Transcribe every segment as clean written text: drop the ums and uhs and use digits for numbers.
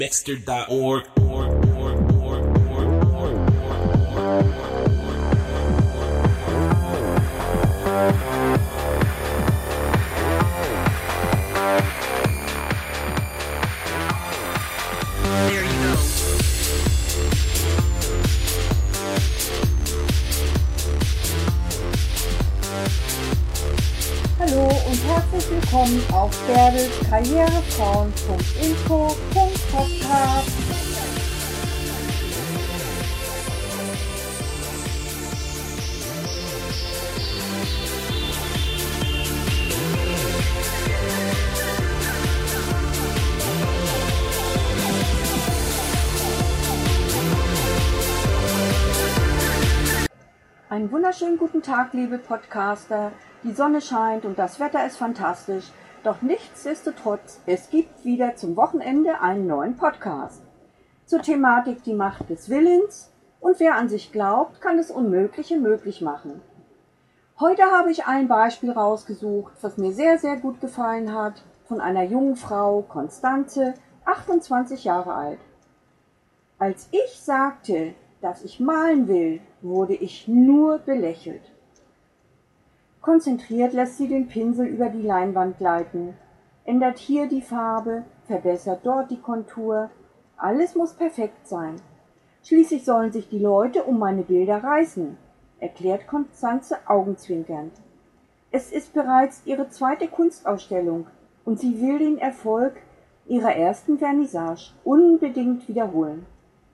Baxter.org. There you go. Hallo und herzlich willkommen auf Bärbels Karrierefrauen.info.podcast. Einen wunderschönen guten Tag, liebe Podcaster. Die Sonne scheint und das Wetter ist fantastisch. Doch nichtsdestotrotz, es gibt wieder zum Wochenende einen neuen Podcast. Zur Thematik die Macht des Willens und wer an sich glaubt, kann das Unmögliche möglich machen. Heute habe ich ein Beispiel rausgesucht, was mir sehr, sehr gut gefallen hat, von einer jungen Frau, Konstanze, 28 Jahre alt. Als ich sagte, dass ich malen will, wurde ich nur belächelt. Konzentriert lässt sie den Pinsel über die Leinwand gleiten, ändert hier die Farbe, verbessert dort die Kontur. Alles muss perfekt sein. Schließlich sollen sich die Leute um meine Bilder reißen, erklärt Konstanze augenzwinkernd. Es ist bereits ihre zweite Kunstausstellung und sie will den Erfolg ihrer ersten Vernissage unbedingt wiederholen.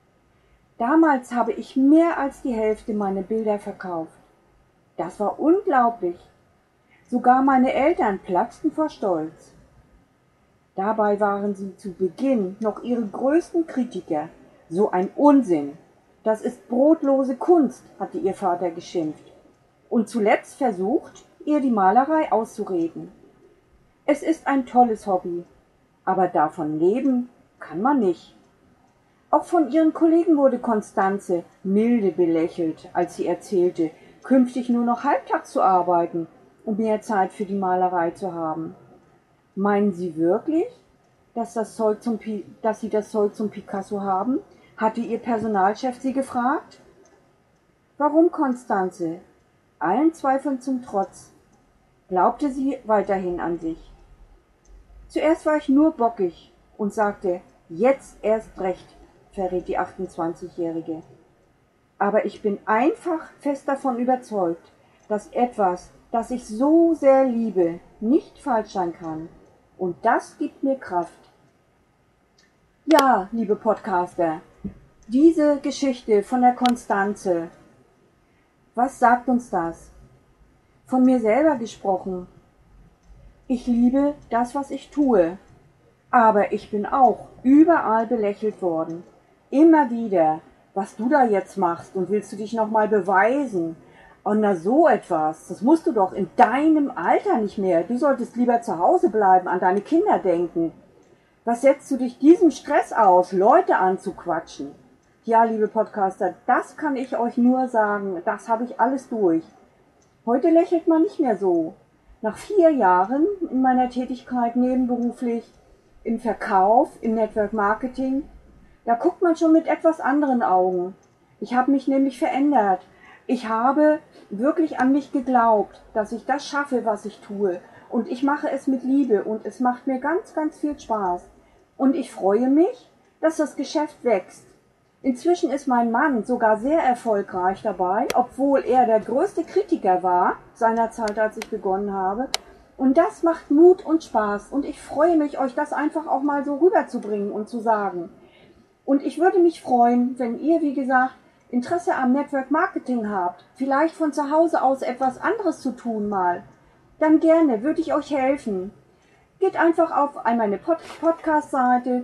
Damals habe ich mehr als die Hälfte meiner Bilder verkauft. Das war unglaublich. Sogar meine Eltern platzten vor Stolz. Dabei waren sie zu Beginn noch ihre größten Kritiker. So ein Unsinn. Das ist brotlose Kunst, hatte ihr Vater geschimpft. Und zuletzt versucht, ihr die Malerei auszureden. Es ist ein tolles Hobby, aber davon leben kann man nicht. Auch von ihren Kollegen wurde Konstanze milde belächelt, als sie erzählte, künftig nur noch halbtags zu arbeiten, um mehr Zeit für die Malerei zu haben. Meinen Sie wirklich, dass sie das Zeug zum Picasso haben? Hatte ihr Personalchef sie gefragt? Warum, Konstanze? Allen Zweifeln zum Trotz glaubte sie weiterhin an sich. Zuerst war ich nur bockig und sagte, jetzt erst recht, verrät die 28-Jährige. Aber ich bin einfach fest davon überzeugt, dass etwas, das ich so sehr liebe, nicht falsch sein kann. Und das gibt mir Kraft. Ja, liebe Podcaster, diese Geschichte von der Konstanze, was sagt uns das? Von mir selber gesprochen. Ich liebe das, was ich tue. Aber ich bin auch überall belächelt worden. Immer wieder, was du da jetzt machst und willst du dich nochmal beweisen? Und na so etwas, das musst du doch in deinem Alter nicht mehr. Du solltest lieber zu Hause bleiben, an deine Kinder denken. Was setzt du dich diesem Stress aus, Leute anzuquatschen? Ja, liebe Podcaster, das kann ich euch nur sagen, das habe ich alles durch. Heute lächelt man nicht mehr so. Nach 4 Jahren in meiner Tätigkeit nebenberuflich, im Verkauf, im Network Marketing, da guckt man schon mit etwas anderen Augen. Ich habe mich nämlich verändert. Ich habe wirklich an mich geglaubt, dass ich das schaffe, was ich tue. Und ich mache es mit Liebe und es macht mir ganz, ganz viel Spaß. Und ich freue mich, dass das Geschäft wächst. Inzwischen ist mein Mann sogar sehr erfolgreich dabei, obwohl er der größte Kritiker war, seinerzeit, als ich begonnen habe. Und das macht Mut und Spaß. Und ich freue mich, euch das einfach auch mal so rüberzubringen und zu sagen. Und ich würde mich freuen, wenn ihr, wie gesagt, Interesse am Network Marketing habt, vielleicht von zu Hause aus etwas anderes zu tun mal, dann gerne, würde ich euch helfen. Geht einfach auf meine Podcast-Seite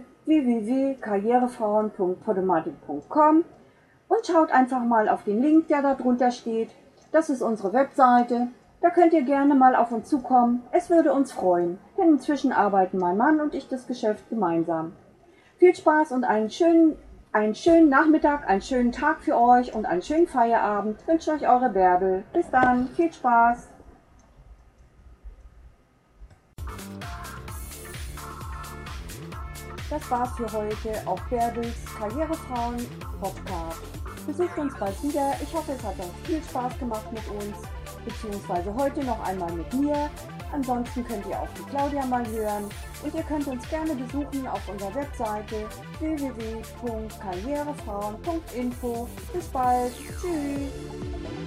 www.karrierefrauen.podomatic.com und schaut einfach mal auf den Link, der da drunter steht. Das ist unsere Webseite. Da könnt ihr gerne mal auf uns zukommen. Es würde uns freuen, denn inzwischen arbeiten mein Mann und ich das Geschäft gemeinsam. Viel Spaß und einen schönen Nachmittag, einen schönen Tag für euch und einen schönen Feierabend. Wünscht euch eure Bärbel. Bis dann, viel Spaß. Das war's für heute auf Bärbels Karrierefrauen Podcast. Besucht uns bald wieder. Ich hoffe, es hat euch viel Spaß gemacht mit uns, beziehungsweise heute noch einmal mit mir. Ansonsten könnt ihr auch die Claudia mal hören und ihr könnt uns gerne besuchen auf unserer Webseite www.karrierefrauen.info. Bis bald. Tschüss.